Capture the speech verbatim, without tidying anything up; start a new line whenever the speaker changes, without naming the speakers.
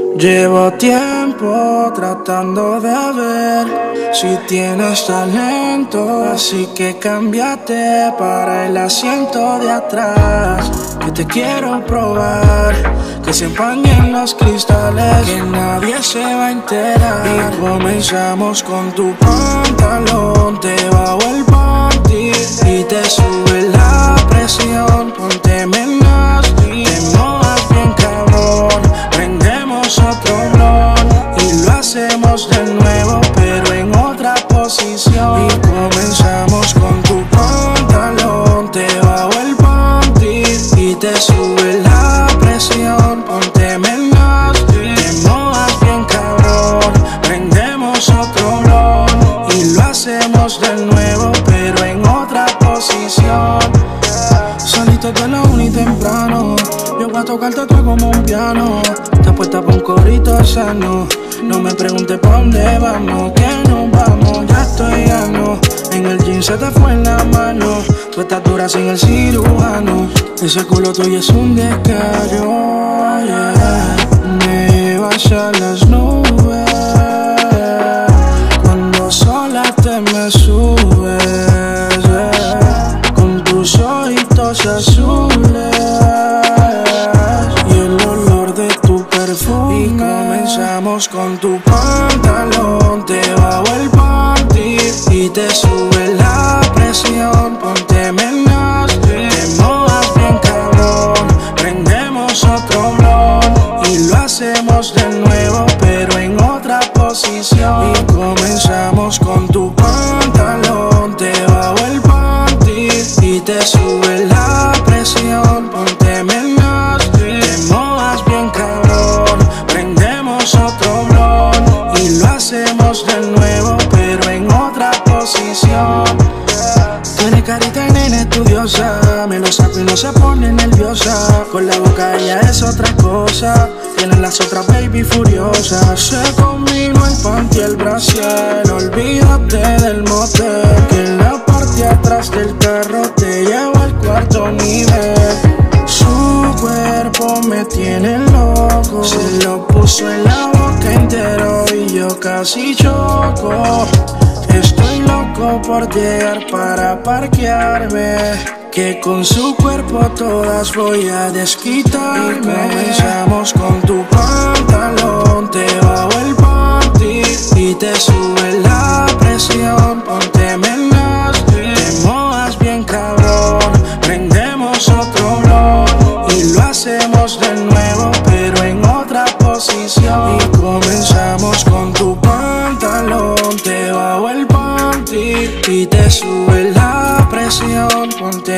Llevo tiempo tratando de ver si tienes talento, así que cámbiate para el asiento de atrás, que te quiero probar, que se empañen los cristales, que nadie se va a enterar. Y comenzamos con tu pantalón, te bajo el panty y te sube la presión. Ponte menos y te mojas bien cabrón, prendemos otro blon y lo hacemos de nuevo pero en otra posición. Y comenzamos con tu pantalón, te bajo el panty y te sube la presión. Ponte menos y te mojas bien cabrón, prendemos otro blon y lo hacemos de nuevo pero en otra posición. Saliste de la uni temprano, yo voy a tocarte todo como un piano. Estás puesta pa' un corito sano, no me preguntes pa' dónde vamos, que nos vamos, ya estoy gano. En el jean se te fue en la mano, tu estatura sin el cirujano. Ese culo tuyo es un descaro, yeah. Me llevas a las nubes cuando sola te me subes, yeah. Con tus ojitos azules y el olor de tu perfume. Y comenzamos con tu pantalón, te bajo el panty y te sube la presión. Ponte menos, te mojas bien cabrón, prendemos otro blon y lo hacemos de nuevo pero en otra posición. Y comenzamos con tu pantalón, te bajo el panty y te sube la presión. Ponte menos, te mojas bien cabrón, prendemos otro blon y lo hacemos de nuevo pero en otra posición. Tiene carita de nena estudiosa, me lo saco y no se pone nerviosa. Con la boca ella es otra cosa, tienen las otras baby furiosas. Se combinó el panty y el brasier, olvídate del motel, que en la parte atrás del carro te llevo al cuarto nivel. Su cuerpo me tiene loco, se lo puso en la boca entero y yo casi choco. Estoy loco por llegar para parquearme, que con su cuerpo todas voy a desquitarme. Y comenzamos con tu pantalón, te bajo el panty y te sube la presión. Ponte menos, te mojas bien cabrón, prendemos otro blon y lo hacemos de nuevo pero en otra posición. Y comenzamos con tu pantalón, te bajo el panty y te sube la presión. Ponte